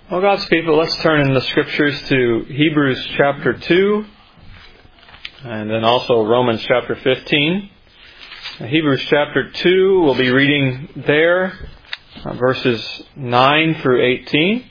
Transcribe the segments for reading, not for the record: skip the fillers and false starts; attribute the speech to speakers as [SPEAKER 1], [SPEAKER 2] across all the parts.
[SPEAKER 1] Well, God's people, let's turn in the Scriptures to Hebrews chapter 2 and then also Romans chapter 15. Hebrews chapter 2, we'll be reading there verses 9 through 18.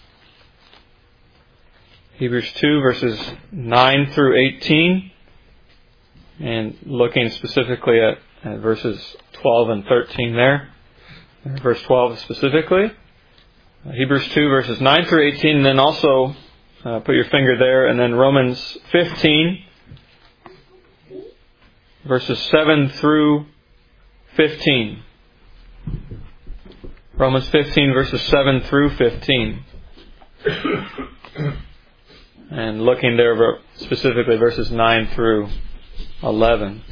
[SPEAKER 1] Hebrews 2 verses 9 through 18 and looking specifically at verses 12 and 13 there. Verse 12 specifically. Hebrews 2 verses 9 through 18, and then also put your finger there, and then Romans 15 verses 7 through 15. Romans 15 verses 7 through 15. And looking there specifically verses 9 through 11.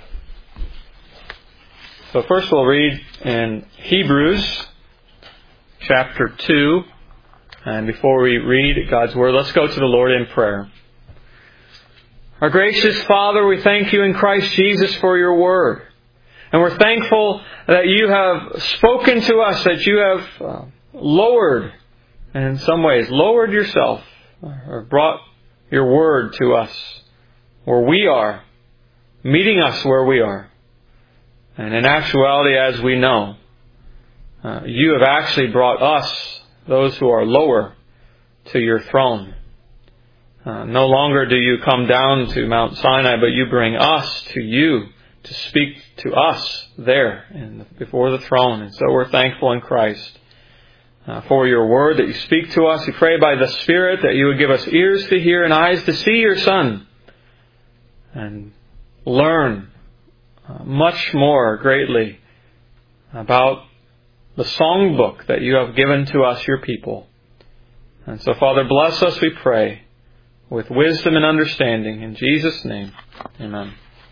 [SPEAKER 1] So first we'll read in Hebrews chapter 2. And before we read God's Word, let's go to the Lord in prayer. Our gracious Father, we thank you in Christ Jesus for your Word. And we're thankful that you have spoken to us, that you have lowered, and in some ways lowered yourself, or brought your Word to us where we are, meeting us where we are. And in actuality, as we know, you have actually brought us, those who are lower, to your throne. No longer do you come down to Mount Sinai, but you bring us to you to speak to us there before the throne. And so we're thankful in Christ for your word that you speak to us. We pray by the Spirit that you would give us ears to hear and eyes to see your Son and learn much more greatly about the songbook that you have given to us, your people. And so, Father, bless us, we pray, with wisdom and understanding. In Jesus' name, amen.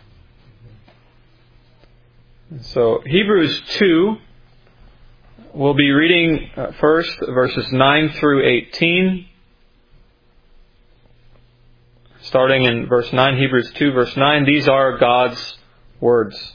[SPEAKER 1] And so, Hebrews 2, we'll be reading first verses 9 through 18. Starting in verse 9, Hebrews 2, verse 9, these are God's words.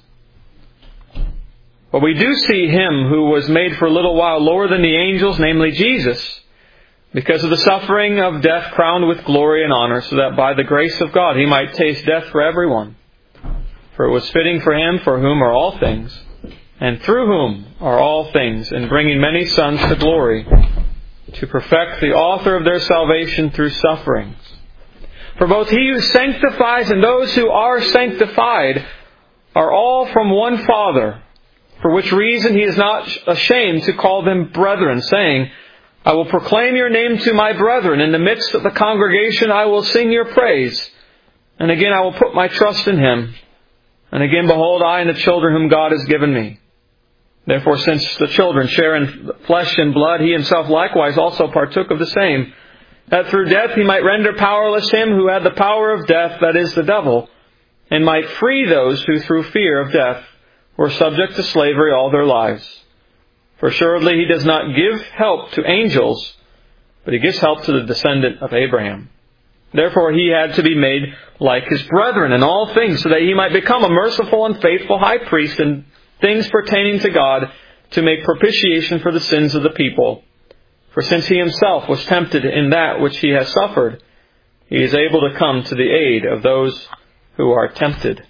[SPEAKER 1] But we do see Him who was made for a little while lower than the angels, namely Jesus, because of the suffering of death crowned with glory and honor, so that by the grace of God He might taste death for everyone. For it was fitting for Him, for whom are all things, and through whom are all things, in bringing many sons to glory, to perfect the author of their salvation through sufferings. For both He who sanctifies and those who are sanctified are all from one Father, for which reason He is not ashamed to call them brethren, saying, I will proclaim your name to my brethren. In the midst of the congregation I will sing your praise. And again I will put my trust in Him. And again, behold, I and the children whom God has given me. Therefore, since the children share in flesh and blood, He Himself likewise also partook of the same, that through death He might render powerless him who had the power of death, that is, the devil, and might free those who through fear of death were subject to slavery all their lives. For assuredly He does not give help to angels, but He gives help to the descendant of Abraham. Therefore He had to be made like His brethren in all things, so that He might become a merciful and faithful high priest in things pertaining to God, to make propitiation for the sins of the people. For since He Himself was tempted in that which He has suffered, He is able to come to the aid of those who are tempted.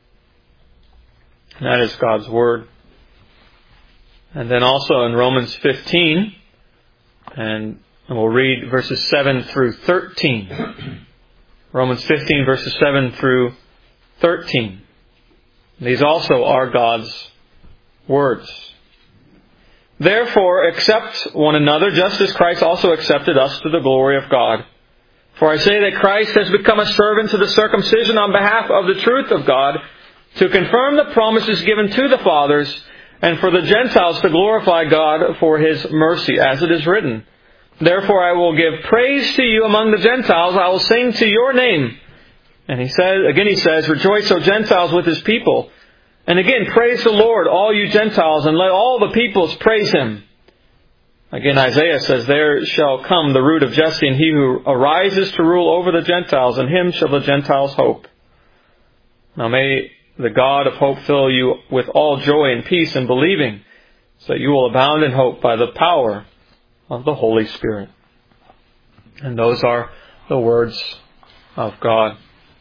[SPEAKER 1] And that is God's Word. And then also in Romans 15, and we'll read verses 7 through 13. Romans 15 verses 7 through 13. These also are God's words. Therefore, accept one another, just as Christ also accepted us to the glory of God. For I say that Christ has become a servant to the circumcision on behalf of the truth of God, to confirm the promises given to the fathers, and for the Gentiles to glorify God for His mercy, as it is written, Therefore I will give praise to you among the Gentiles, I will sing to your name. And he says, Rejoice, O Gentiles, with His people. And again, praise the Lord, all you Gentiles, and let all the peoples praise Him. Again, Isaiah says, There shall come the root of Jesse, and he who arises to rule over the Gentiles, and him shall the Gentiles hope. Now may the God of hope fill you with all joy and peace in believing, so that you will abound in hope by the power of the Holy Spirit. And those are the words of God.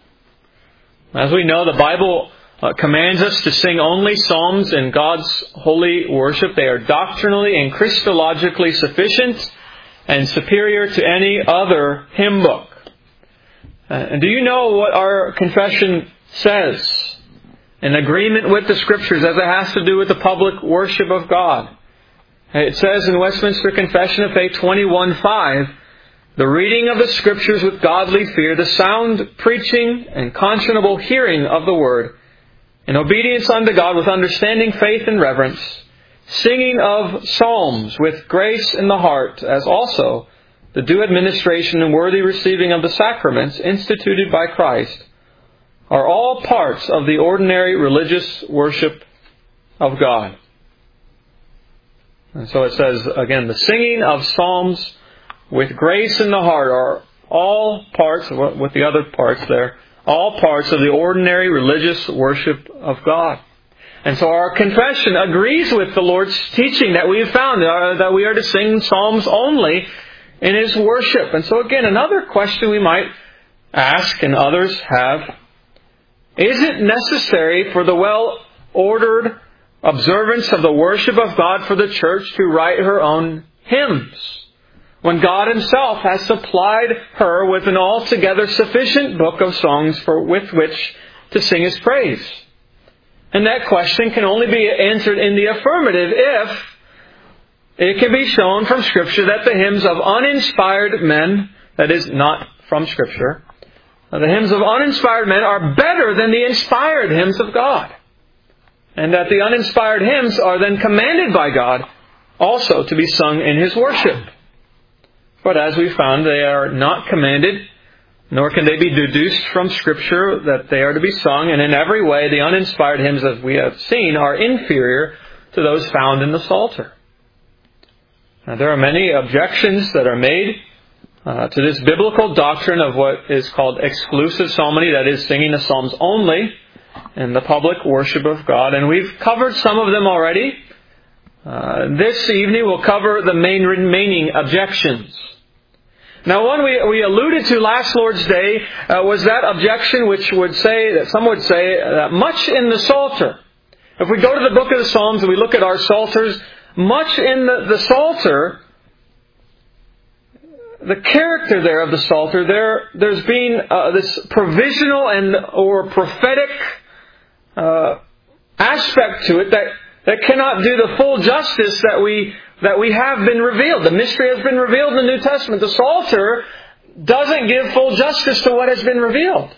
[SPEAKER 1] As we know, the Bible commands us to sing only psalms in God's holy worship. They are doctrinally and Christologically sufficient and superior to any other hymn book. And do you know what our confession says in agreement with the Scriptures as it has to do with the public worship of God? It says in Westminster Confession of Faith 21:5, the reading of the Scriptures with godly fear, the sound preaching and conscionable hearing of the Word, in obedience unto God with understanding, faith, and reverence, singing of psalms with grace in the heart, as also the due administration and worthy receiving of the sacraments instituted by Christ, are all parts of the ordinary religious worship of God. And so it says, again, the singing of psalms with grace in the heart are all parts, with the other parts there, all parts of the ordinary religious worship of God. And so our confession agrees with the Lord's teaching that we have found, that we are to sing psalms only in His worship. And so again, another question we might ask, and others have, is it necessary for the well-ordered observance of the worship of God for the church to write her own hymns, when God Himself has supplied her with an altogether sufficient book of songs with which to sing His praise? And that question can only be answered in the affirmative if it can be shown from Scripture that the hymns of uninspired men, that is, not from Scripture, the hymns of uninspired men are better than the inspired hymns of God. And that the uninspired hymns are then commanded by God also to be sung in His worship. But as we found, they are not commanded, nor can they be deduced from Scripture that they are to be sung. And in every way, the uninspired hymns, as we have seen, are inferior to those found in the Psalter. Now, there are many objections that are made to this biblical doctrine of what is called exclusive psalmody, that is, singing the psalms only in the public worship of God. And we've covered some of them already. This evening we'll cover the main remaining objections. Now, one we alluded to last Lord's Day was that objection which would say, that some would say, that much in the Psalter, if we go to the book of the Psalms and we look at our Psalters, much in the Psalter, the character there of the Psalter, there's been this provisional or prophetic aspect to it that cannot do the full justice that we have been revealed. The mystery has been revealed in the New Testament. The Psalter doesn't give full justice to what has been revealed.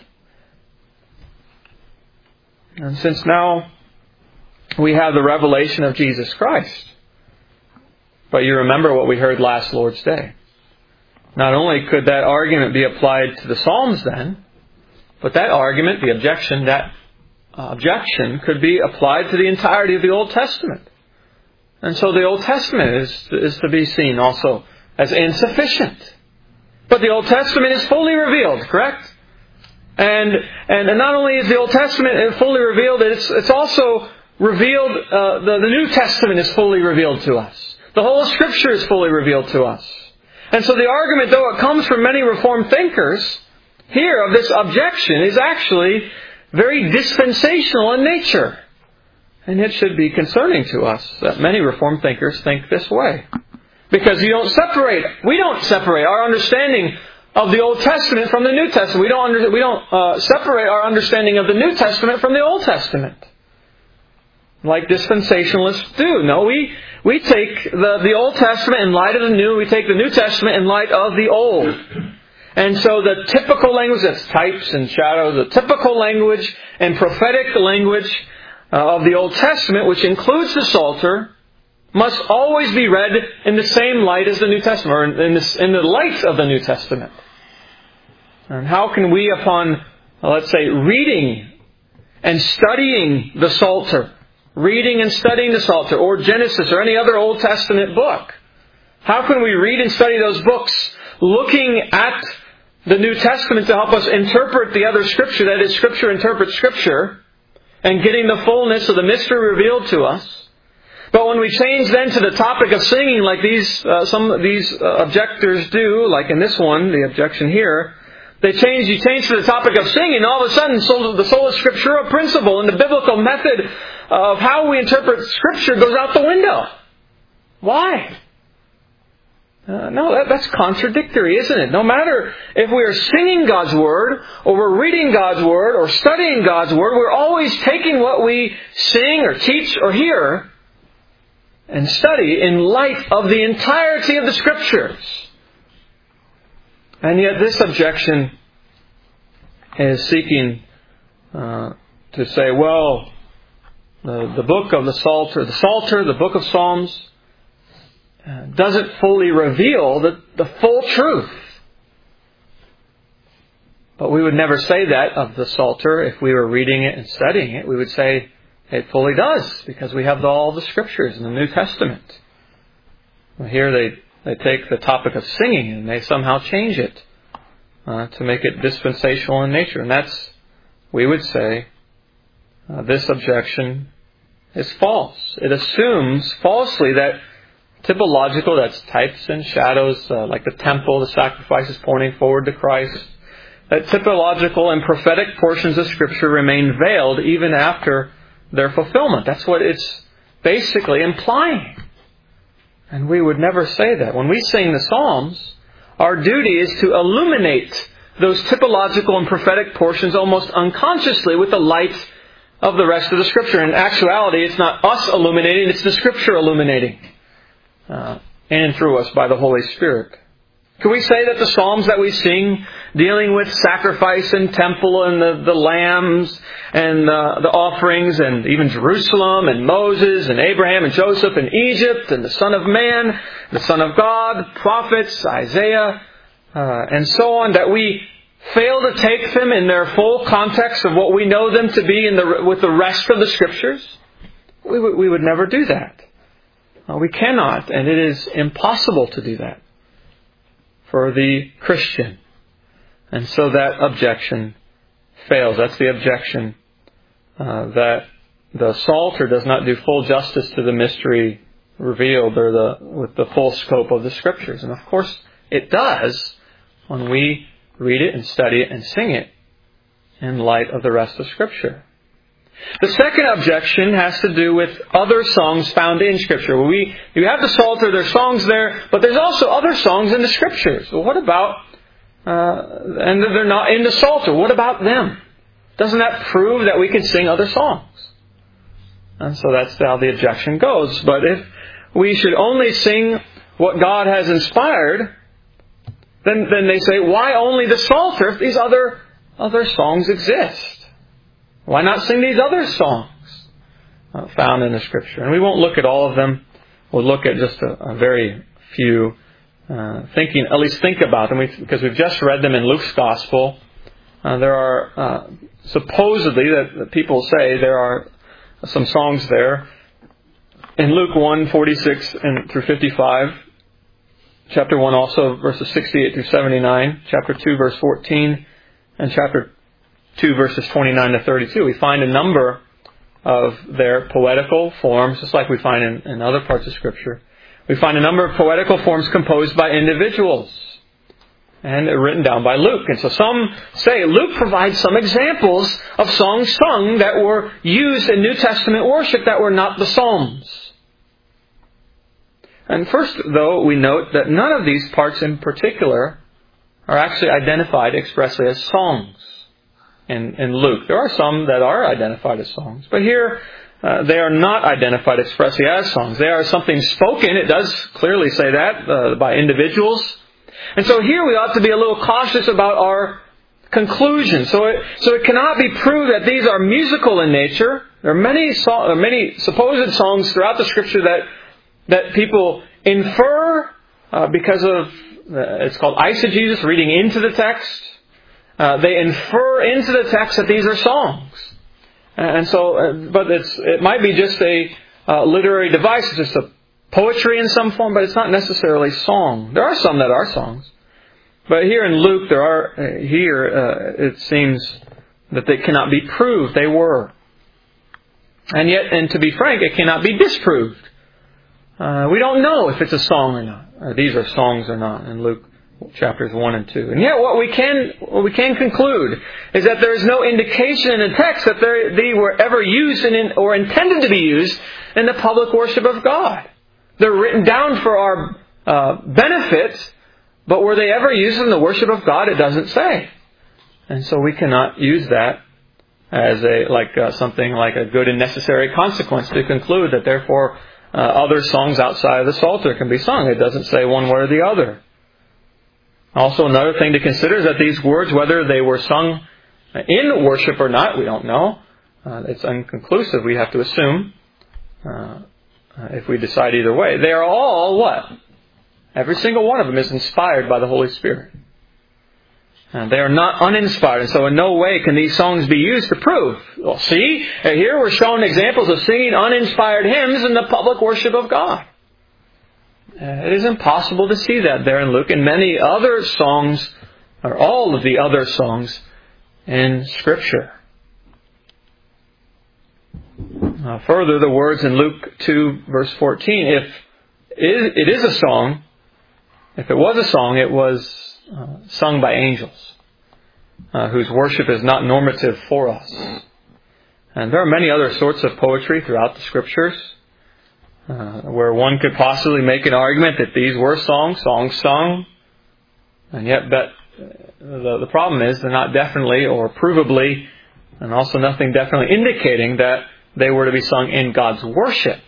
[SPEAKER 1] And since now we have the revelation of Jesus Christ, but you remember what we heard last Lord's Day. Not only could that argument be applied to the Psalms then, but that argument, the objection, could be applied to the entirety of the Old Testament. And so the Old Testament is to be seen also as insufficient. But the Old Testament is fully revealed, correct? And not only is the Old Testament fully revealed, it's also revealed, the New Testament is fully revealed to us. The whole of Scripture is fully revealed to us. And so the argument, though it comes from many Reformed thinkers, here of this objection is actually very dispensational in nature. And it should be concerning to us that many Reformed thinkers think this way. Because we don't separate our understanding of the Old Testament from the New Testament. We don't separate our understanding of the New Testament from the Old Testament, like dispensationalists do. No, we take the Old Testament in light of the New. We take the New Testament in light of the Old. And so the typical language, that's types and shadows, the typical language and prophetic language of the Old Testament, which includes the Psalter, must always be read in the same light as the New Testament, or in the light of the New Testament. And how can we, upon, let's say, reading and studying the Psalter, or Genesis, or any other Old Testament book, how can we read and study those books looking at the New Testament to help us interpret the other Scripture, that is, Scripture interprets Scripture, and getting the fullness of the mystery revealed to us? But when we change then to the topic of singing, like some of these objectors do, like in this one, the objection here, you change to the topic of singing, all of a sudden the sola scriptura principle and the biblical method of how we interpret Scripture goes out the window. Why? No, that's contradictory, isn't it? No matter if we are singing God's Word, or we're reading God's Word, or studying God's Word, we're always taking what we sing or teach or hear and study in light of the entirety of the Scriptures. And yet this objection is seeking to say, well, the book of the Psalter, the book of Psalms, doesn't fully reveal the full truth. But we would never say that of the Psalter if we were reading it and studying it. We would say it fully does, because we have all the Scriptures in the New Testament. Well, here they take the topic of singing and they somehow change it to make it dispensational in nature. And that's, we would say, this objection is false. It assumes falsely that typological, that's types and shadows, like the temple, the sacrifices pointing forward to Christ, that typological and prophetic portions of Scripture remain veiled even after their fulfillment. That's what it's basically implying. And we would never say that. When we sing the Psalms, our duty is to illuminate those typological and prophetic portions almost unconsciously with the light of the rest of the Scripture. In actuality, it's not us illuminating, it's the Scripture illuminating in and through us by the Holy Spirit. Can we say that the Psalms that we sing, dealing with sacrifice and temple and the lambs and the offerings and even Jerusalem and Moses and Abraham and Joseph and Egypt and the Son of Man, the Son of God, prophets, Isaiah, and so on, that we fail to take them in their full context of what we know them to be with the rest of the Scriptures? We would never do that. We cannot, and it is impossible to do that for the Christian. And so that objection fails. That's the objection that the Psalter does not do full justice to the mystery revealed or with the full scope of the Scriptures. And of course it does when we read it and study it and sing it in light of the rest of Scripture. The second objection has to do with other songs found in Scripture. You have the Psalter, there's songs there, but there's also other songs in the Scriptures. Well, what about, and they're not in the Psalter, what about them? Doesn't that prove that we can sing other songs? And so that's how the objection goes. But if we should only sing what God has inspired, then they say, why only the Psalter if these other songs exist? Why not sing these other songs found in the Scripture? And we won't look at all of them. We'll look at just a very few, at least think about them, because we've just read them in Luke's Gospel. There are, supposedly, that people say there are some songs there. In Luke 1, 46 through 55, chapter 1 also, verses 68 through 79, chapter 2, verse 14, and chapter 2 verses 29 to 32, we find a number of their poetical forms, just like we find in other parts of Scripture. We find a number of poetical forms composed by individuals and written down by Luke. And so some say Luke provides some examples of songs sung that were used in New Testament worship that were not the Psalms. And first, though, we note that none of these parts in particular are actually identified expressly as songs. In Luke, there are some that are identified as songs, but here they are not identified expressly as songs. They are something spoken. It does clearly say that by individuals, and so here we ought to be a little cautious about our conclusion. So it cannot be proved that these are musical in nature. There are many supposed songs throughout the Scripture that people infer because of it's called eisegesis, reading into the text. They infer into the text that these are songs. And so, but it might be just a literary device. It's just a poetry in some form, but it's not necessarily song. There are some that are songs. But here in Luke, it seems that they cannot be proved. They were. And to be frank, it cannot be disproved We don't know if it's a song or not, or these are songs or not in Luke chapters 1 and 2. And yet what we can conclude is that there is no indication in the text that they were ever used or intended to be used in the public worship of God. They're written down for our benefit, but were they ever used in the worship of God? It doesn't say. And so we cannot use that as something like a good and necessary consequence to conclude that therefore other songs outside of the Psalter can be sung. It doesn't say one way or the other. Also, another thing to consider is that these words, whether they were sung in worship or not, we don't know. It's inconclusive, we have to assume, if we decide either way. They are all what? Every single one of them is inspired by the Holy Spirit. And they are not uninspired, and so in no way can these songs be used to prove. Well, see, here we're shown examples of singing uninspired hymns in the public worship of God. It is impossible to see that there in Luke and many other songs, or all of the other songs in Scripture. Further, the words in Luke 2 verse 14, if it is a song, if it was a song, it was sung by angels, whose worship is not normative for us. And there are many other sorts of poetry throughout the Scriptures, where one could possibly make an argument that these were songs sung, and yet the problem is they're not definitely or provably, and also nothing definitely indicating that they were to be sung in God's worship.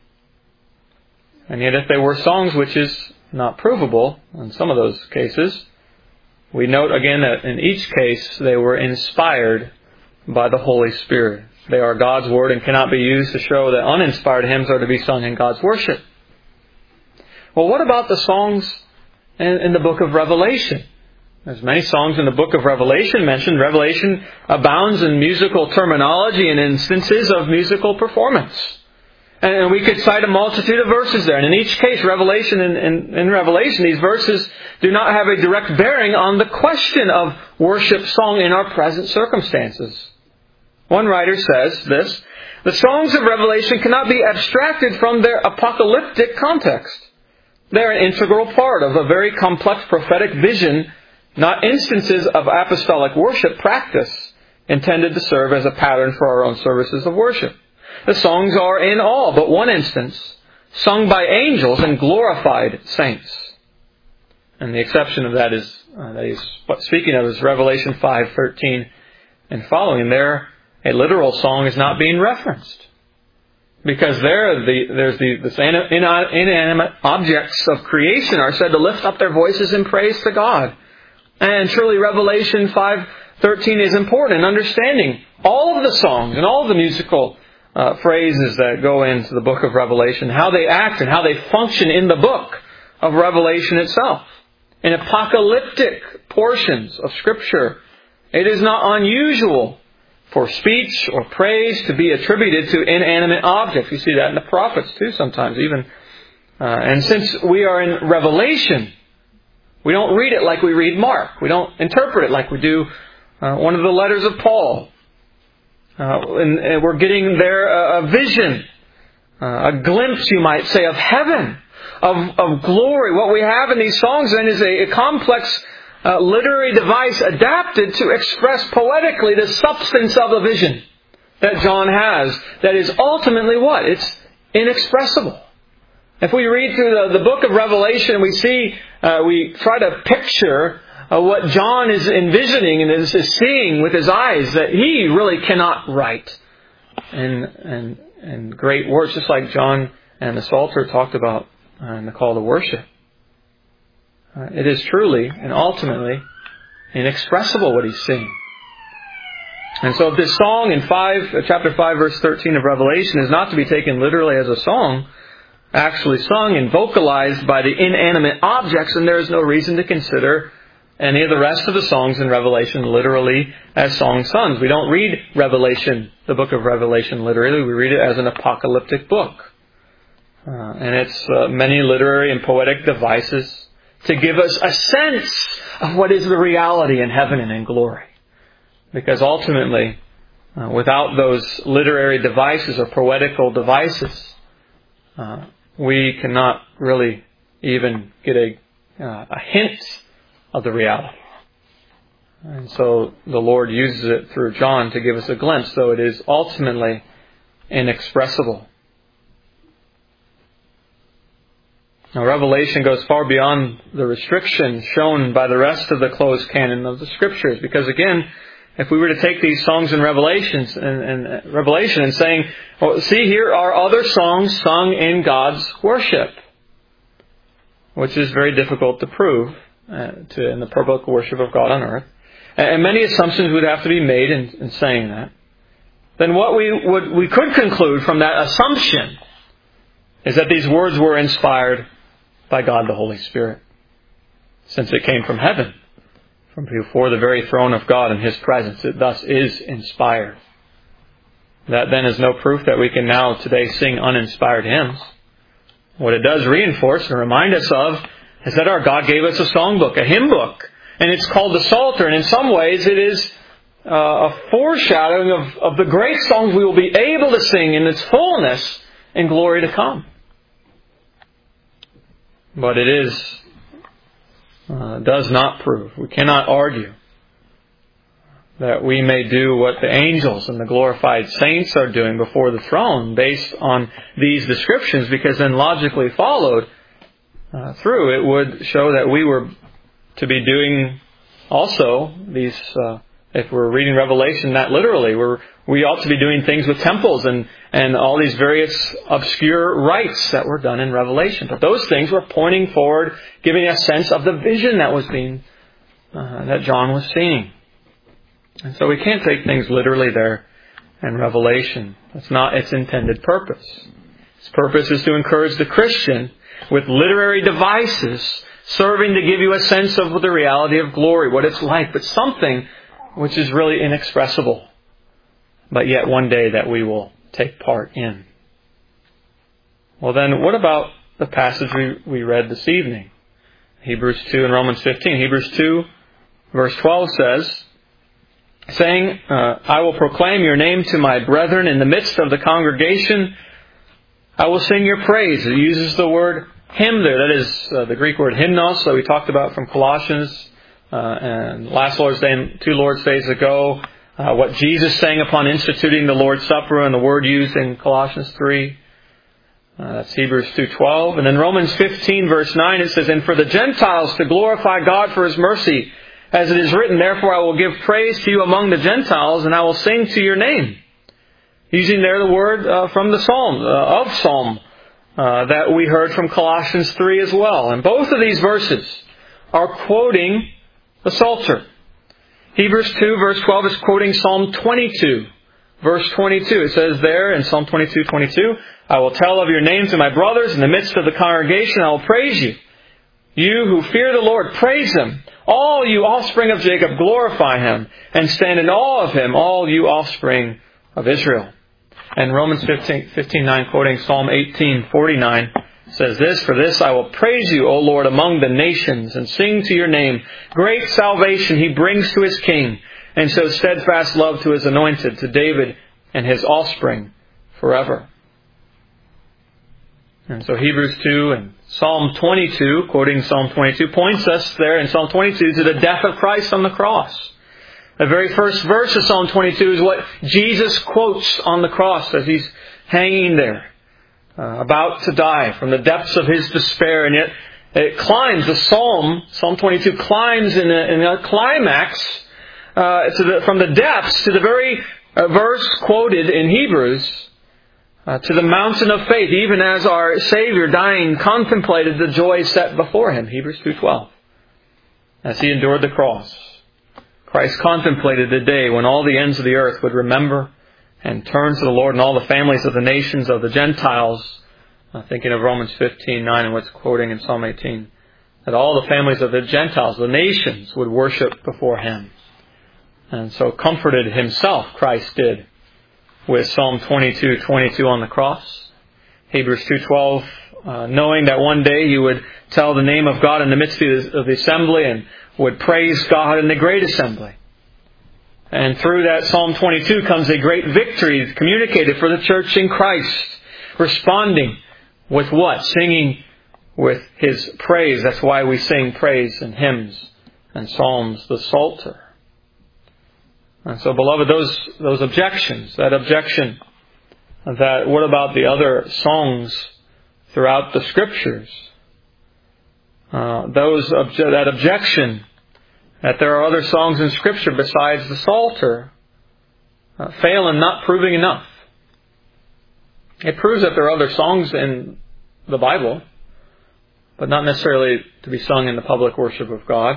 [SPEAKER 1] And yet if they were songs, which is not provable in some of those cases, we note again that in each case they were inspired by the Holy Spirit. They are God's Word and cannot be used to show that uninspired hymns are to be sung in God's worship. Well, what about the songs in the book of Revelation? There's many songs in the book of Revelation mentioned. Revelation abounds in musical terminology and instances of musical performance. And we could cite a multitude of verses there. And in each case, in Revelation, these verses do not have a direct bearing on the question of worship sung in our present circumstances. One writer says this: the songs of Revelation cannot be abstracted from their apocalyptic context. They're an integral part of a very complex prophetic vision, not instances of apostolic worship practice intended to serve as a pattern for our own services of worship. The songs are, in all but one instance, sung by angels and glorified saints. And the exception of that is, speaking of, is Revelation 5:13 and following. There, a literal song is not being referenced, because there's inanimate objects of creation are said to lift up their voices in praise to God. And truly, Revelation 5:13 is important in understanding all of the songs and all of the musical phrases that go into the book of Revelation, how they act and how they function in the book of Revelation itself. In apocalyptic portions of Scripture, it is not unusual for speech or praise to be attributed to inanimate objects. You see that in the prophets too sometimes even. And since we are in Revelation, we don't read it like we read Mark. We don't interpret it like we do one of the letters of Paul. And we're getting there a vision, a glimpse, you might say, of heaven, of glory. What we have in these songs then is a complex literary device adapted to express poetically the substance of a vision that John has, that is ultimately what? It's inexpressible. If we read through the book of Revelation, we try to picture what John is envisioning and is seeing with his eyes, that he really cannot write in great words, just like John and the Psalter talked about in the call to worship. It is truly and ultimately inexpressible what he's seeing. And so if this song in chapter 5, verse 13 of Revelation is not to be taken literally as a song, actually sung and vocalized by the inanimate objects, then there is no reason to consider any of the rest of the songs in Revelation literally as song sung. We don't read Revelation, the book of Revelation, literally. We read it as an apocalyptic book. And it's many literary and poetic devices to give us a sense of what is the reality in heaven and in glory. Because ultimately, without those literary devices or poetical devices, we cannot really even get a hint of the reality. And so the Lord uses it through John to give us a glimpse, though it is ultimately inexpressible. Now, Revelation goes far beyond the restrictions shown by the rest of the closed canon of the Scriptures, because again, if we were to take these songs in Revelation and saying, well, see, here are other songs sung in God's worship, which is very difficult to prove in the public worship of God on earth, and many assumptions would have to be made in saying that, then what we could conclude from that assumption is that these words were inspired by God the Holy Spirit, since it came from heaven, from before the very throne of God in His presence. It thus is inspired. That then is no proof that we can now today sing uninspired hymns. What it does reinforce and remind us of is that our God gave us a songbook, a hymn book, and it's called the Psalter, and in some ways it is a foreshadowing of the great songs we will be able to sing in its fullness in glory to come. But it does not prove, we cannot argue, that we may do what the angels and the glorified saints are doing before the throne based on these descriptions, because then logically followed through, it would show that we were to be doing also these, if we're reading Revelation that literally, we ought to be doing things with temples and all these various obscure rites that were done in Revelation. But those things were pointing forward, giving a sense of the vision that was being, that John was seeing. And so we can't take things literally there in Revelation. That's not its intended purpose. Its purpose is to encourage the Christian with literary devices serving to give you a sense of the reality of glory, what it's like, but something which is really inexpressible, but yet one day that we will take part in. Well then, what about the passage we read this evening? Hebrews 2 and Romans 15. Hebrews 2 verse 12 says, saying, I will proclaim your name to my brethren in the midst of the congregation. I will sing your praise. It uses the word hymn there. That is the Greek word hymnos that we talked about from Colossians and last Lord's Day and 2 Lord's Days ago. What Jesus sang upon instituting the Lord's Supper and the word used in Colossians 3. That's Hebrews 2:12. And then Romans 15 verse 9 it says, and for the Gentiles to glorify God for His mercy, as it is written, therefore I will give praise to you among the Gentiles, and I will sing to your name. Using there the word from the Psalm, that we heard from Colossians 3 as well. And both of these verses are quoting the Psalter. Hebrews 2 verse 12 is quoting Psalm 22 verse 22. It says there in Psalm 22:22, I will tell of your name to my brothers in the midst of the congregation. I will praise you. You who fear the Lord, praise Him. All you offspring of Jacob, glorify Him, and stand in awe of Him, all you offspring of Israel. And Romans 15:9, quoting Psalm 18:49, says this, for this I will praise you, O Lord, among the nations, and sing to your name. Great salvation He brings to His king, and so steadfast love to His anointed, to David and his offspring forever. And so Hebrews 2 and Psalm 22, quoting Psalm 22, points us there in Psalm 22 to the death of Christ on the cross. The very first verse of Psalm 22 is what Jesus quotes on the cross as He's hanging there, about to die from the depths of His despair. And yet it climbs, the Psalm 22 climbs in a climax from the depths to the very verse quoted in Hebrews, to the mountain of faith, even as our Savior dying contemplated the joy set before Him. Hebrews 2:12. As He endured the cross, Christ contemplated the day when all the ends of the earth would remember and turn to the Lord, and all the families of the nations of the Gentiles, thinking of Romans 15:9 and what's quoting in Psalm 18, that all the families of the Gentiles, the nations, would worship before Him. And so comforted Himself, Christ did, with Psalm 22:22 on the cross. Hebrews 2:12, knowing that one day He would tell the name of God in the midst of the assembly and would praise God in the great assembly. And through that Psalm 22 comes a great victory communicated for the church in Christ, responding With what? Singing with His praise. That's why we sing praise and hymns and psalms, the Psalter. And so, beloved, those objections, that objection that what about the other songs throughout the Scriptures? That objection that there are other songs in Scripture besides the Psalter fail in not proving enough. It proves that there are other songs in the Bible, but not necessarily to be sung in the public worship of God.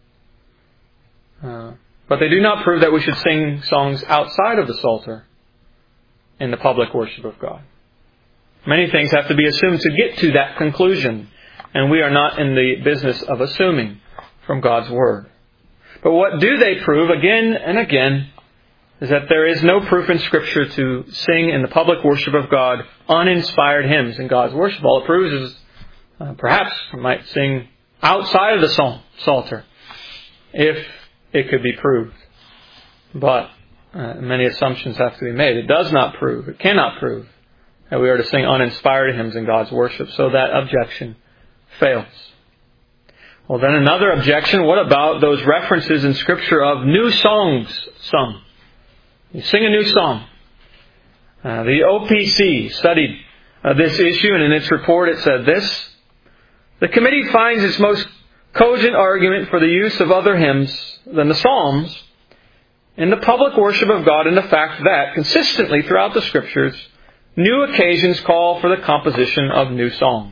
[SPEAKER 1] But they do not prove that we should sing songs outside of the Psalter in the public worship of God. Many things have to be assumed to get to that conclusion, and we are not in the business of assuming from God's Word. But what do they prove again and again is that there is no proof in Scripture to sing in the public worship of God uninspired hymns in God's worship. All it proves is perhaps we might sing outside of the Psalter if it could be proved. But many assumptions have to be made. It does not prove, it cannot prove that we are to sing uninspired hymns in God's worship. So that objection fails. Well, then another objection, what about those references in Scripture of new songs sung? You sing a new song. The OPC studied this issue, and in its report it said this: the committee finds its most cogent argument for the use of other hymns than the Psalms in the public worship of God in the fact that, consistently throughout the Scriptures, new occasions call for the composition of new songs.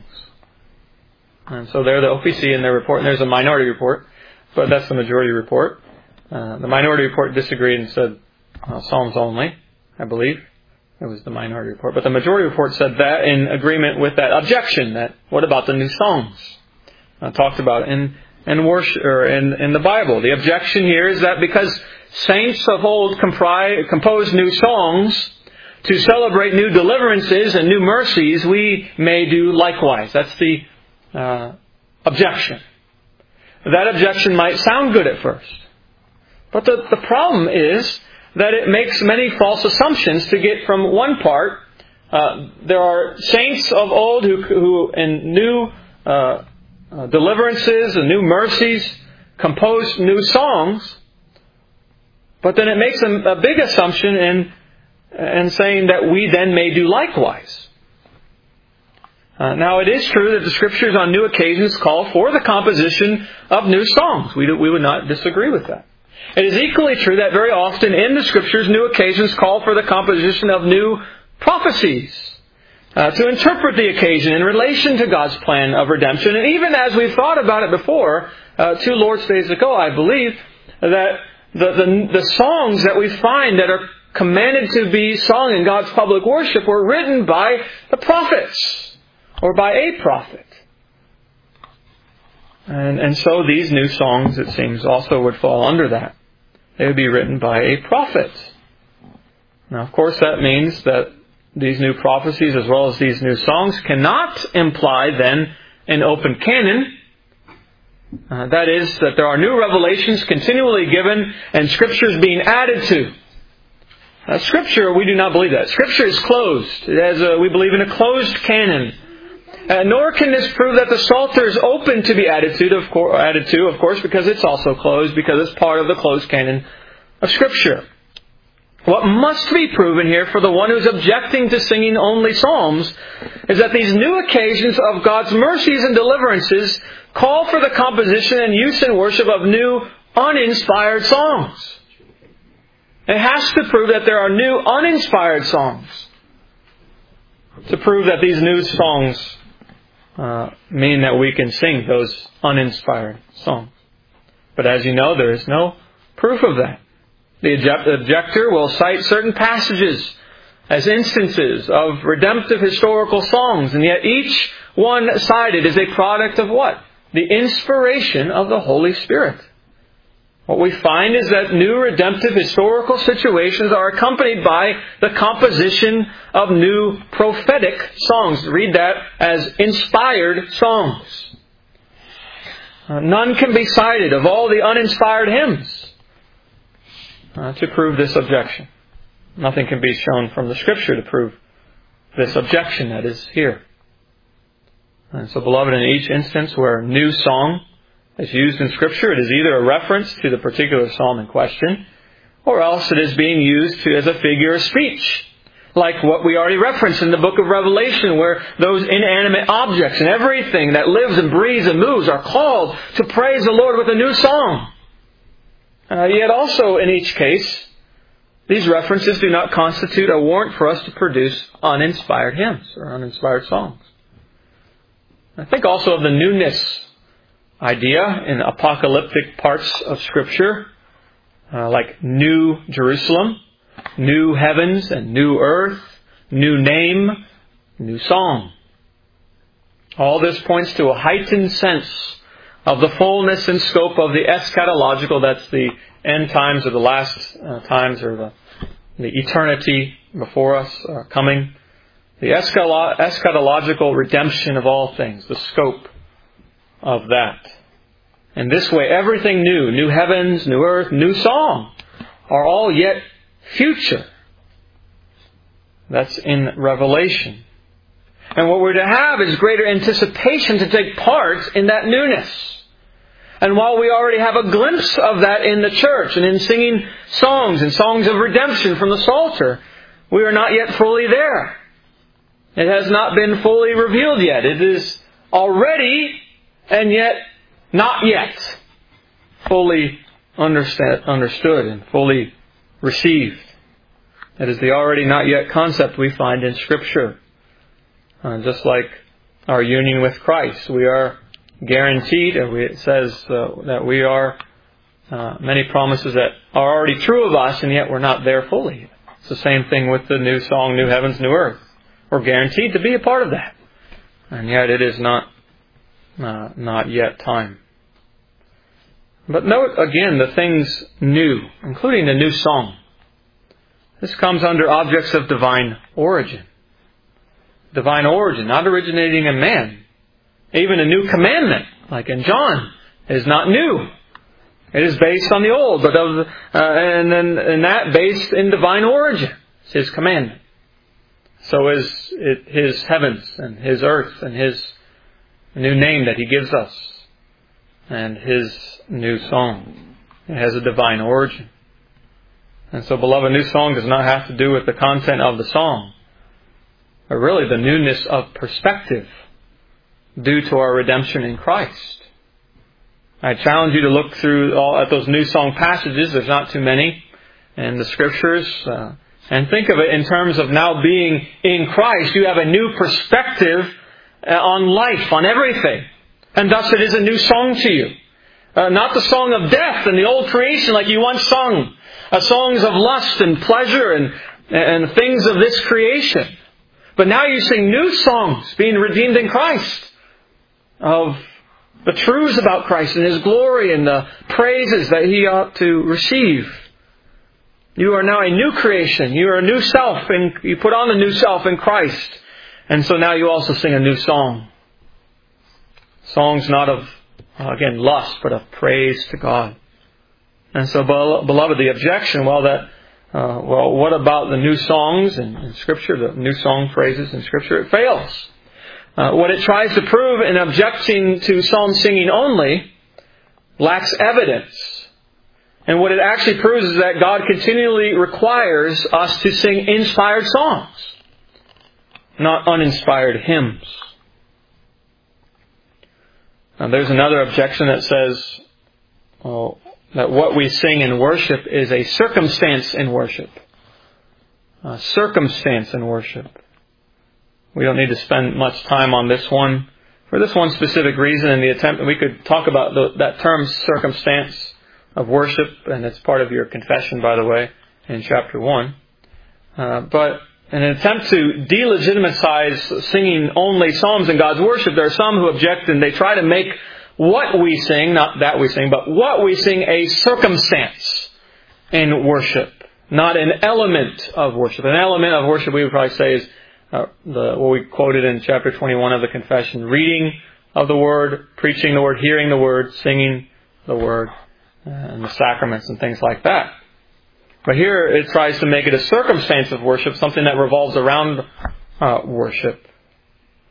[SPEAKER 1] And so there the OPC in their report, and there's a minority report, but that's the majority report. The minority report disagreed and said Psalms only, I believe. It was the minority report. But the majority report said that in agreement with that objection, that what about the new songs? Talked about in worship or in the Bible. The objection here is that because saints of old composed new songs to celebrate new deliverances and new mercies, we may do likewise. That's the objection. That objection might sound good at first. But the problem is that it makes many false assumptions to get from one part. There are saints of old who in new deliverances and new mercies composed new songs, but then it makes a big assumption in saying that we then may do likewise. Now, it is true that the Scriptures on new occasions call for the composition of new songs. We would not disagree with that. It is equally true that very often in the Scriptures, new occasions call for the composition of new prophecies to interpret the occasion in relation to God's plan of redemption. And even as we've thought about it before, 2 Lord's Days ago, I believe, that the songs that we find that are commanded to be sung in God's public worship were written by the prophets, or by a prophet. And so these new songs, it seems, also would fall under that. They would be written by a prophet. Now, of course, that means that these new prophecies, as well as these new songs, cannot imply then an open canon. That is, that there are new revelations continually given and Scriptures being added to. Scripture, we do not believe that. Scripture is closed. We believe in a closed canon. Nor can this prove that the Psalter is open to be added to, of course, because it's also closed, because it's part of the closed canon of Scripture. What must be proven here for the one who's objecting to singing only psalms is that these new occasions of God's mercies and deliverances call for the composition and use and worship of new, uninspired songs. It has to prove that there are new, uninspired songs to prove that these new songs mean that we can sing those uninspired songs. But as you know, there is no proof of that. The objector will cite certain passages as instances of redemptive historical songs, and yet each one cited is a product of what? The inspiration of the Holy Spirit. What we find is that new redemptive historical situations are accompanied by the composition of new prophetic songs. Read that as inspired songs. None can be cited of all the uninspired hymns to prove this objection. Nothing can be shown from the Scripture to prove this objection that is here. And so, beloved, in each instance where new song is used in Scripture, it is either a reference to the particular psalm in question, or else it is being used as a figure of speech, like what we already referenced in the book of Revelation, where those inanimate objects and everything that lives and breathes and moves are called to praise the Lord with a new song. Yet also, in each case, these references do not constitute a warrant for us to produce uninspired hymns or uninspired songs. I think also of the newness idea in apocalyptic parts of Scripture, like New Jerusalem, new heavens and new earth, new name, new song. All this points to a heightened sense of the fullness and scope of the eschatological, that's the end times or the last times or the eternity before us coming. The eschatological redemption of all things, the scope of that. In this way, everything new, new heavens, new earth, new song, are all yet future. That's in Revelation. And what we're to have is greater anticipation to take part in that newness. And while we already have a glimpse of that in the church and in singing songs and songs of redemption from the Psalter, we are not yet fully there. It has not been fully revealed yet. It is already and yet not yet fully understood and fully received. That is the already not yet concept we find in Scripture. Just like our union with Christ, we are guaranteed, it says that we are many promises that are already true of us, and yet we're not there fully. It's the same thing with the new song, New Heavens, New Earth. We're guaranteed to be a part of that. And yet it is not yet time. But note again the things new, including the new song. This comes under objects of divine origin. Divine origin, not originating in man. Even a new commandment, like in John, is not new. It is based on the old, but that based in divine origin. It's His commandment. So is it His heavens and His earth and His new name that He gives us and His new song. It has a divine origin. And so, beloved, new song does not have to do with the content of the song, but really the newness of perspective due to our redemption in Christ. I challenge you to look through at those new song passages. There's not too many in the Scriptures. And think of it in terms of now being in Christ. You have a new perspective on life, on everything. And thus it is a new song to you. Not the song of death and the old creation like you once sung. Songs of lust and pleasure and things of this creation. But now you sing new songs, being redeemed in Christ, of the truths about Christ and His glory and the praises that He ought to receive. You are now a new creation. You are a new self, and you put on the new self in Christ. And so now you also sing a new song. Songs not of, again, lust, but of praise to God. And so, beloved, the objection, what about the new songs in Scripture, the new song phrases in Scripture? It fails. What it tries to prove in objecting to psalm singing only lacks evidence. And what it actually proves is that God continually requires us to sing inspired songs, not uninspired hymns. Now, there's another objection that says that what we sing in worship is a circumstance in worship. A circumstance in worship. We don't need to spend much time on this one. For this one specific reason, in the attempt, we could talk about that term circumstance of worship, and it's part of your confession, by the way, in chapter 1. But in an attempt to delegitimize singing only psalms in God's worship, there are some who object and they try to make what we sing, not that we sing, but what we sing a circumstance in worship, not an element of worship. An element of worship, we would probably say, is what we quoted in chapter 21 of the confession, reading of the Word, preaching the Word, hearing the Word, singing the Word, and the sacraments and things like that. But here it tries to make it a circumstance of worship, something that revolves around worship.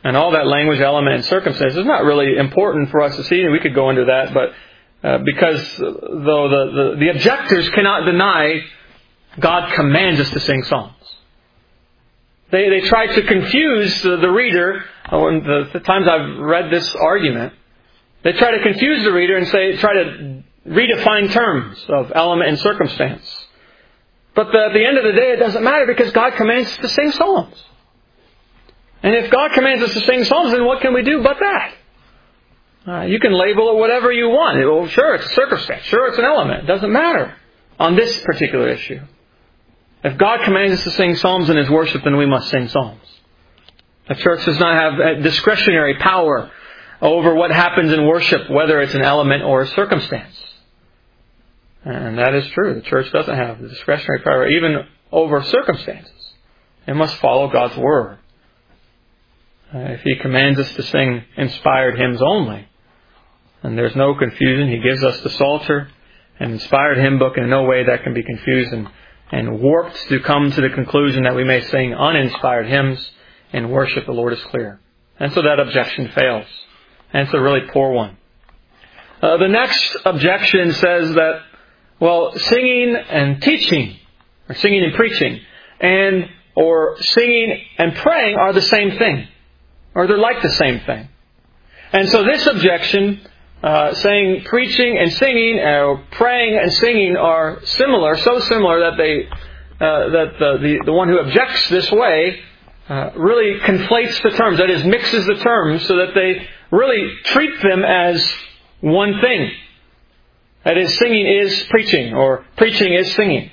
[SPEAKER 1] And all that language, element, and circumstance is not really important for us to see, and we could go into that, but because though the objectors cannot deny God commands us to sing psalms. They try to confuse the reader. When the times I've read this argument, they try to confuse the reader and try to redefine terms of element and circumstance. But at the end of the day, it doesn't matter because God commands us to sing psalms. And if God commands us to sing psalms, then what can we do but that? You can label it whatever you want. Well, sure, it's a circumstance. Sure, it's an element. It doesn't matter on this particular issue. If God commands us to sing psalms in His worship, then we must sing psalms. The church does not have discretionary power over what happens in worship, whether it's an element or a circumstance. And that is true. The church doesn't have the discretionary power even over circumstances. It must follow God's Word. If He commands us to sing inspired hymns only, then there's no confusion. He gives us the Psalter, an inspired hymn book, in no way that can be confused and warped to come to the conclusion that we may sing uninspired hymns and worship the Lord is clear. And so that objection fails. And it's a really poor one. The next objection says that, well, singing and teaching, or singing and preaching, or singing and praying are the same thing. Or they're like the same thing. And so this objection, saying preaching and singing, or praying and singing are similar, so similar that the one who objects this way really conflates the terms, that is, mixes the terms so that they really treat them as one thing. That is, singing is preaching, or preaching is singing.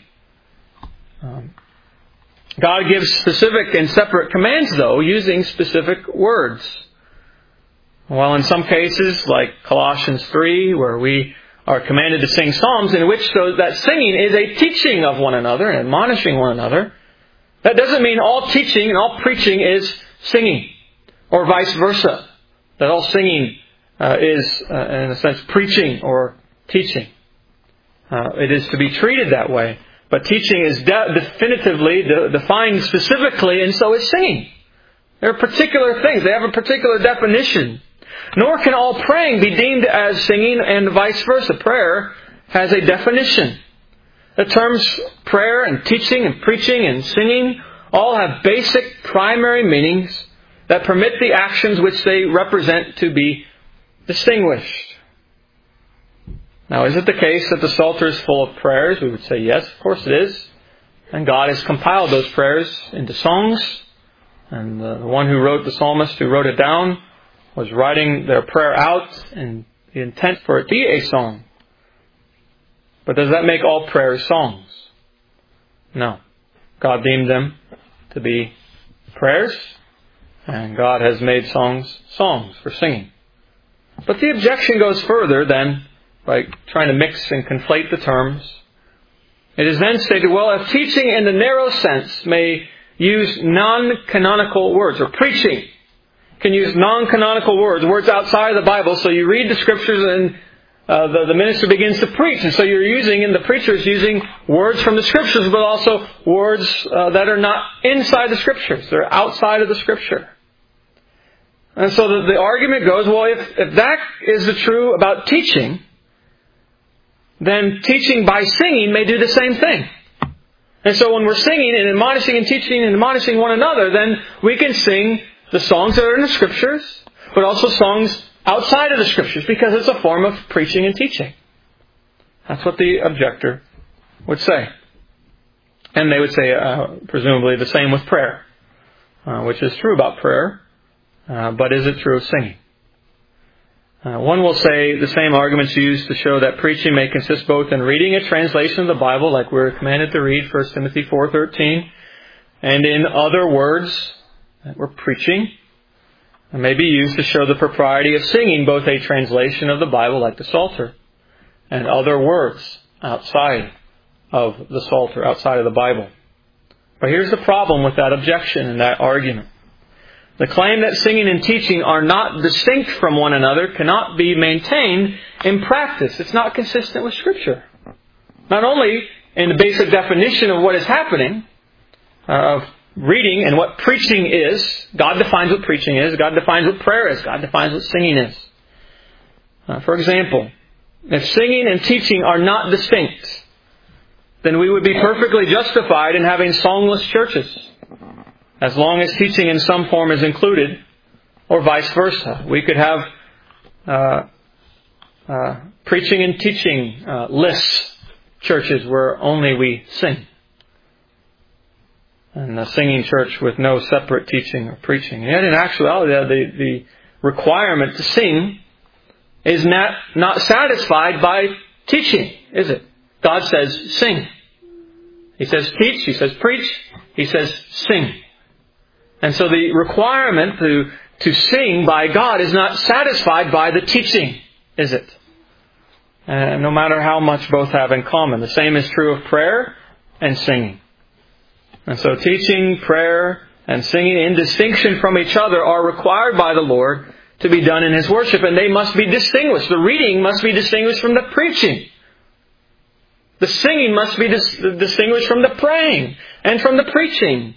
[SPEAKER 1] God gives specific and separate commands, though, using specific words. While in some cases, like Colossians 3, where we are commanded to sing psalms, in which so that singing is a teaching of one another and admonishing one another, that doesn't mean all teaching and all preaching is singing, or vice versa. That all singing is, in a sense, preaching or teaching. It is to be treated that way. But teaching is definitively defined specifically, and so is singing. There are particular things. They have a particular definition. Nor can all praying be deemed as singing, and vice versa. Prayer has a definition. The terms prayer and teaching and preaching and singing all have basic primary meanings that permit the actions which they represent to be distinguished. Now, is it the case that the Psalter is full of prayers? We would say yes, of course it is. And God has compiled those prayers into songs. And the one who wrote, the psalmist who wrote it down, was writing their prayer out and the intent for it to be a song. But does that make all prayers songs? No. God deemed them to be prayers, and God has made songs for singing. But the objection goes further than by trying to mix and conflate the terms. It is then stated, well, if teaching in the narrow sense may use non-canonical words, or preaching can use non-canonical words outside of the Bible, so you read the Scriptures and the minister begins to preach, and so the preacher is using words from the Scriptures, but also words that are not inside the Scriptures. They're outside of the Scripture. And so the argument goes, well, if that is the true about teaching, then teaching by singing may do the same thing. And so when we're singing and admonishing and teaching and admonishing one another, then we can sing the songs that are in the Scriptures, but also songs outside of the Scriptures, because it's a form of preaching and teaching. That's what the objector would say. And they would say, presumably, the same with prayer, which is true about prayer, but is it true of singing? One will say the same arguments used to show that preaching may consist both in reading a translation of the Bible, like we're commanded to read 1 Timothy 4:13, and in other words that we're preaching, and may be used to show the propriety of singing both a translation of the Bible, like the Psalter, and other words outside of the Psalter, outside of the Bible. But here's the problem with that objection and that argument. The claim that singing and teaching are not distinct from one another cannot be maintained in practice. It's not consistent with Scripture. Not only in the basic definition of what is happening, of reading and what preaching is. God defines what preaching is. God defines what prayer is. God defines what singing is. For example, if singing and teaching are not distinct, then we would be perfectly justified in having songless churches, as long as teaching in some form is included, or vice versa. We could have preaching and teaching less churches where only we sing, and a singing church with no separate teaching or preaching. And yet in actuality, the requirement to sing is not satisfied by teaching, is it? God says sing. He says teach. He says preach. He says sing. And so the requirement to sing by God is not satisfied by the teaching, is it? No matter how much both have in common. The same is true of prayer and singing. And so teaching, prayer, and singing in distinction from each other are required by the Lord to be done in His worship, and they must be distinguished. The reading must be distinguished from the preaching. The singing must be distinguished from the praying and from the preaching.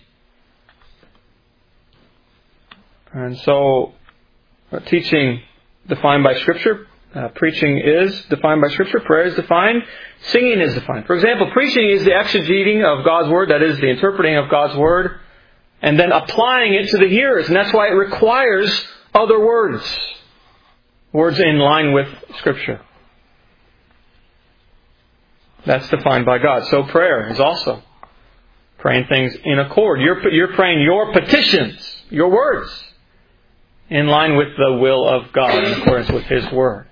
[SPEAKER 1] And so, teaching defined by Scripture, preaching is defined by Scripture, prayer is defined, singing is defined. For example, preaching is the exegeting of God's Word, that is, the interpreting of God's Word, and then applying it to the hearers. And that's why it requires other words. Words in line with Scripture. That's defined by God. So prayer is also praying things in accord. You're praying your petitions, your words, in line with the will of God, in accordance with His Word.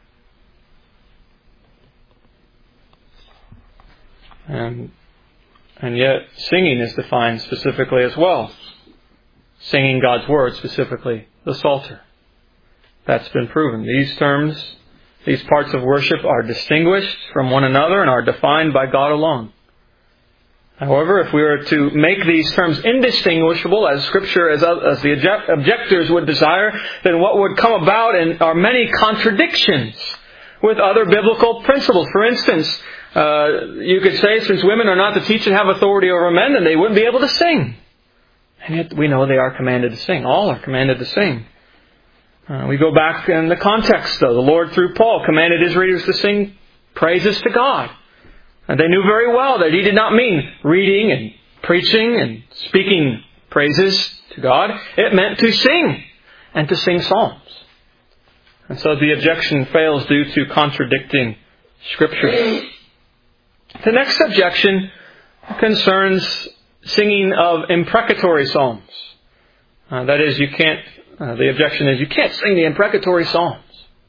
[SPEAKER 1] And yet singing is defined specifically as well. Singing God's Word, specifically the Psalter. That's been proven. These terms, these parts of worship are distinguished from one another and are defined by God alone. However, if we were to make these terms indistinguishable, as Scripture, as the objectors would desire, then what would come about are many contradictions with other biblical principles. For instance, you could say, since women are not to teach and have authority over men, then they wouldn't be able to sing. And yet we know they are commanded to sing. All are commanded to sing. We go back in the context, though. The Lord, through Paul, commanded his readers to sing praises to God. And they knew very well that He did not mean reading and preaching and speaking praises to God. It meant to sing and to sing psalms. And so the objection fails due to contradicting Scripture. The next objection concerns singing of imprecatory psalms. That is, the objection is you can't sing the imprecatory psalms.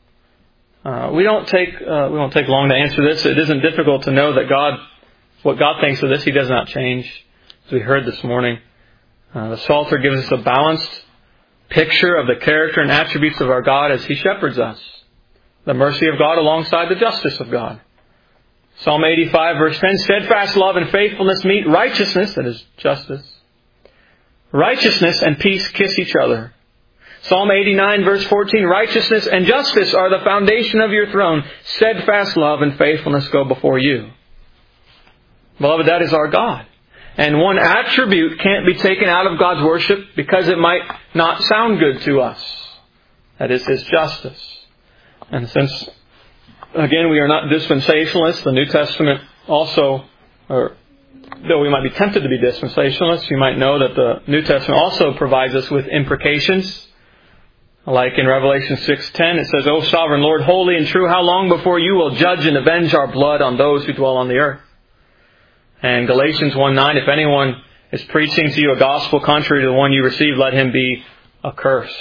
[SPEAKER 1] We won't take long to answer this. It isn't difficult to know that what God thinks of this, He does not change. As we heard this morning, the Psalter gives us a balanced picture of the character and attributes of our God as He shepherds us. The mercy of God alongside the justice of God. Psalm 85 verse 10, steadfast love and faithfulness meet righteousness, that is justice. Righteousness and peace kiss each other. Psalm 89 verse 14, righteousness and justice are the foundation of your throne. Steadfast love and faithfulness go before you. Beloved, that is our God. And one attribute can't be taken out of God's worship because it might not sound good to us. That is His justice. And since, again, we are not dispensationalists, the New Testament also, though we might be tempted to be dispensationalists, you might know that the New Testament also provides us with imprecations. Like in Revelation 6:10, it says, O sovereign Lord, holy and true, how long before you will judge and avenge our blood on those who dwell on the earth? And Galatians 1:9, if anyone is preaching to you a gospel contrary to the one you received, let him be accursed.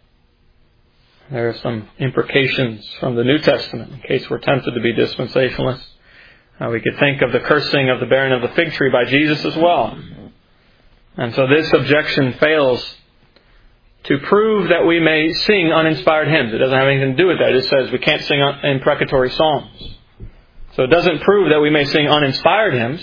[SPEAKER 1] There are some imprecations from the New Testament, in case we're tempted to be dispensationalists. We could think of the cursing of the barren of the fig tree by Jesus as well. And so this objection fails to prove that we may sing uninspired hymns. It doesn't have anything to do with that. It says we can't sing imprecatory psalms. So it doesn't prove that we may sing uninspired hymns.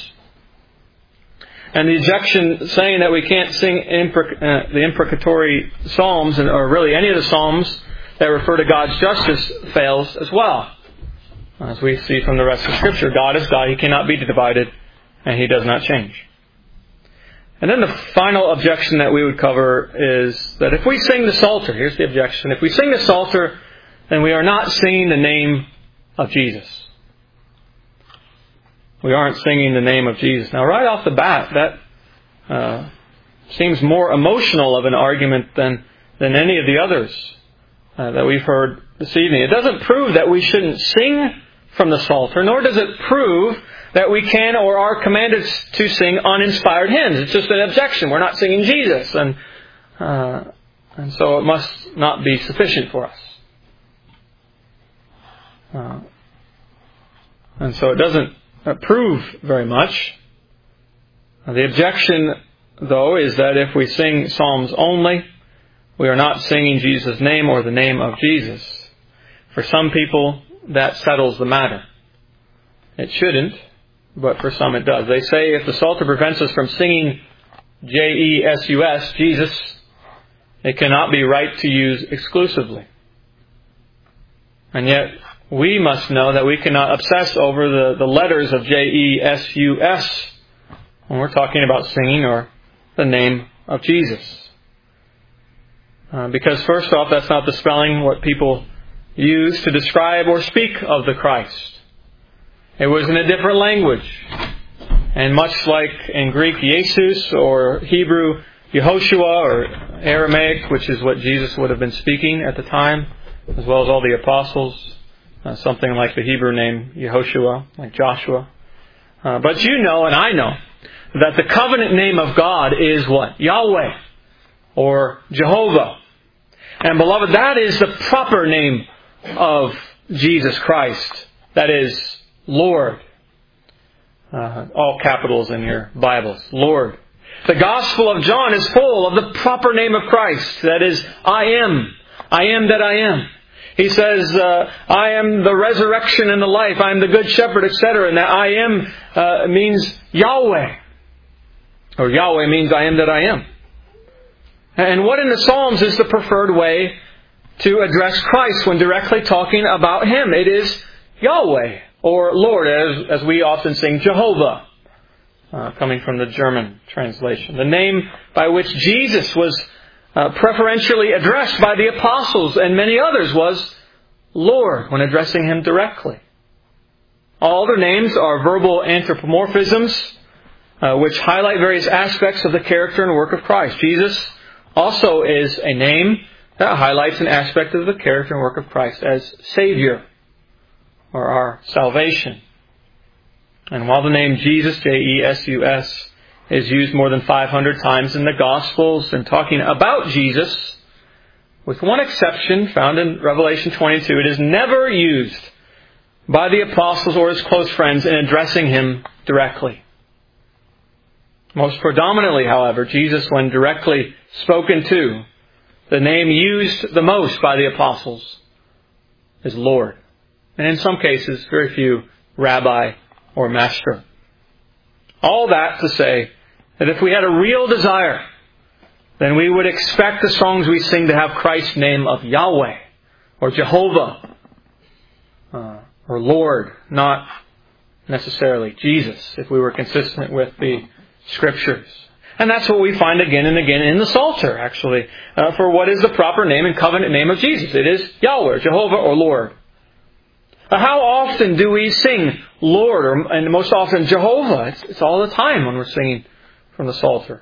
[SPEAKER 1] And the objection saying that we can't sing the imprecatory psalms, or really any of the psalms that refer to God's justice, fails as well. As we see from the rest of Scripture, God is God. He cannot be divided, and He does not change. And then the final objection that we would cover is that if we sing the Psalter, here's the objection, if we sing the Psalter, then we are not singing the name of Jesus. We aren't singing the name of Jesus. Now, right off the bat, that seems more emotional of an argument than any of the others that we've heard this evening. It doesn't prove that we shouldn't sing from the Psalter, nor does it prove that we can or are commanded to sing uninspired hymns. It's just an objection. We're not singing Jesus, and so it must not be sufficient for us. And so it doesn't prove very much. The objection, though, is that if we sing psalms only, we are not singing Jesus' name or the name of Jesus. For some people, that settles the matter. It shouldn't, but for some it does. They say if the Psalter prevents us from singing J-E-S-U-S, Jesus, it cannot be right to use exclusively. And yet, we must know that we cannot obsess over the letters of J-E-S-U-S when we're talking about singing or the name of Jesus. Because first off, that's not the spelling what people use to describe or speak of the Christ. It was in a different language. And much like in Greek, Jesus, or Hebrew, Yehoshua, or Aramaic, which is what Jesus would have been speaking at the time, as well as all the apostles, something like the Hebrew name Yehoshua, like Joshua. But you know, and I know, that the covenant name of God is what? Yahweh, or Jehovah. And beloved, that is the proper name of Jesus Christ. That is Lord. All capitals in your Bibles. Lord. The Gospel of John is full of the proper name of Christ. That is, I am. I am that I am. He says, I am the resurrection and the life. I am the good shepherd, etc. And that I am means Yahweh. Or Yahweh means I am that I am. And what in the Psalms is the preferred way to address Christ when directly talking about Him? It is Yahweh, or Lord, as we often sing Jehovah, coming from the German translation. The name by which Jesus was preferentially addressed by the apostles and many others was Lord when addressing Him directly. All other names are verbal anthropomorphisms which highlight various aspects of the character and work of Christ. Jesus also is a name that highlights an aspect of the character and work of Christ as Savior, or our salvation. And while the name Jesus, J-E-S-U-S, is used more than 500 times in the Gospels and talking about Jesus, with one exception found in Revelation 22, it is never used by the apostles or his close friends in addressing Him directly. Most predominantly, however, Jesus, when directly spoken to, the name used the most by the apostles is Lord. And in some cases, very few, Rabbi or Master. All that to say that if we had a real desire, then we would expect the songs we sing to have Christ's name of Yahweh or Jehovah or Lord, not necessarily Jesus, if we were consistent with the Scriptures. And that's what we find again and again in the Psalter, actually, for what is the proper name and covenant name of Jesus. It is Yahweh, Jehovah, or Lord. How often do we sing Lord, and most often Jehovah? It's all the time when we're singing from the Psalter.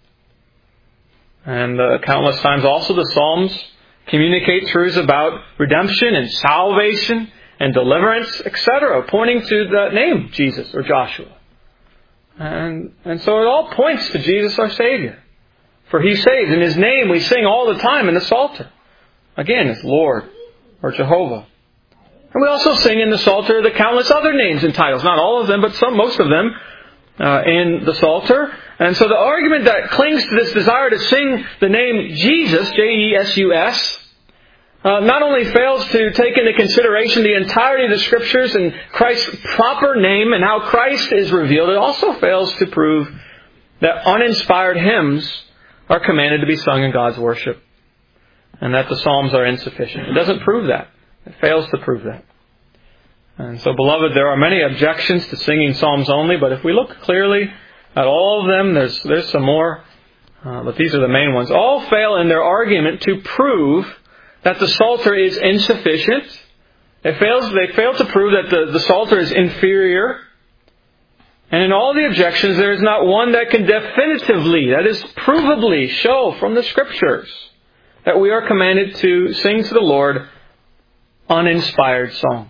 [SPEAKER 1] And countless times also the Psalms communicate truths about redemption and salvation and deliverance, etc., pointing to the name Jesus or Joshua. And so it all points to Jesus our Savior. For He saves. In His name we sing all the time in the Psalter. Again, it's Lord or Jehovah. And we also sing in the Psalter the countless other names and titles. Not all of them, but most of them in the Psalter. And so the argument that clings to this desire to sing the name Jesus, J-E-S-U-S, not only fails to take into consideration the entirety of the Scriptures and Christ's proper name and how Christ is revealed, it also fails to prove that uninspired hymns are commanded to be sung in God's worship, and that the Psalms are insufficient. It doesn't prove that. It fails to prove that. And so, beloved, there are many objections to singing Psalms only, but if we look clearly That all of them, there's some more, but these are the main ones, all fail in their argument to prove that the Psalter is insufficient. They fail to prove that the Psalter is inferior. And in all the objections, there is not one that can definitively, that is provably, show from the Scriptures that we are commanded to sing to the Lord uninspired songs.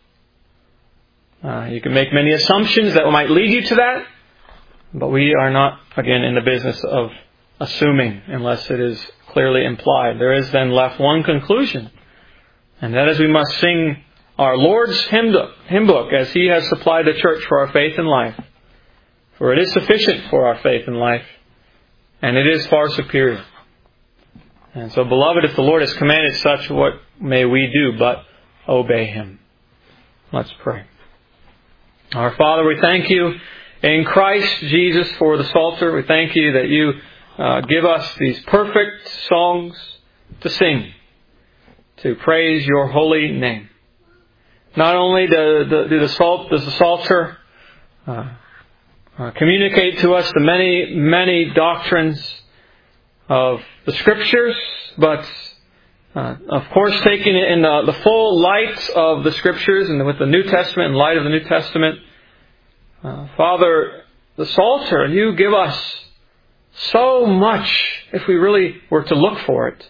[SPEAKER 1] You can make many assumptions that might lead you to that, but we are not, again, in the business of assuming unless it is clearly implied. There is then left one conclusion, and that is we must sing our Lord's hymn book as He has supplied the church for our faith and life. For it is sufficient for our faith and life, and it is far superior. And so, beloved, if the Lord has commanded such, what may we do but obey Him? Let's pray. Our Father, we thank You in Christ Jesus for the Psalter. We thank You that You give us these perfect songs to sing, to praise Your holy name. Not only does the Psalter communicate to us the many, many doctrines of the Scriptures, but of course taking it in the full light of the Scriptures and with the New Testament, in light of the New Testament. Father, the Psalter, You give us so much if we really were to look for it.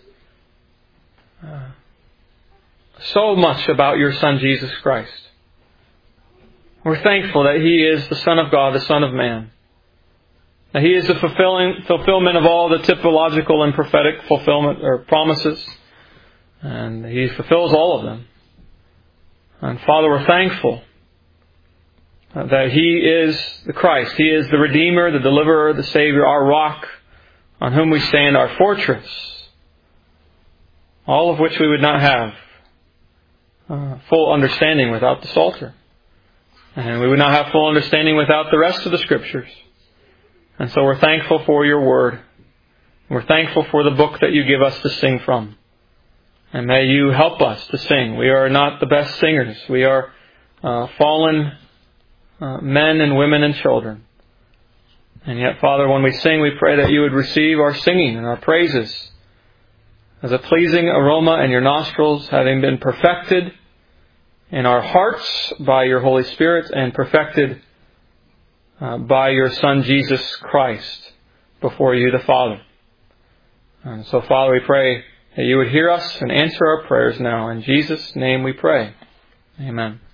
[SPEAKER 1] So much about Your Son Jesus Christ. We're thankful that He is the Son of God, the Son of Man. That He is the fulfillment of all the typological and prophetic fulfillment or promises. And He fulfills all of them. And Father, we're thankful that He is the Christ. He is the Redeemer, the Deliverer, the Savior, our rock, on whom we stand, our fortress. All of which we would not have full understanding without the Psalter. And we would not have full understanding without the rest of the Scriptures. And so we're thankful for Your Word. We're thankful for the book that You give us to sing from. And may You help us to sing. We are not the best singers. We are fallen men and women and children. And yet, Father, when we sing, we pray that You would receive our singing and our praises as a pleasing aroma in Your nostrils, having been perfected in our hearts by Your Holy Spirit and perfected by Your Son Jesus Christ before You the Father. And so, Father, we pray that You would hear us and answer our prayers now. In Jesus' name we pray. Amen.